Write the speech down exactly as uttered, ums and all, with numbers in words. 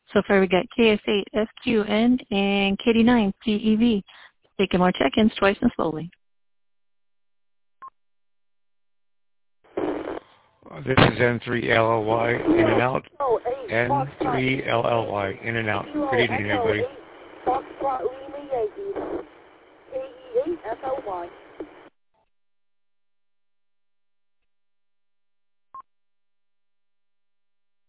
So far we got K S eight F Q N and K D nine P E V. Taking more check-ins twice and slowly. This is N three L L Y, in and out. N three L L Y, in and out. Good evening, everybody. Foxtrot Lima Yankee, K E eight F L Y.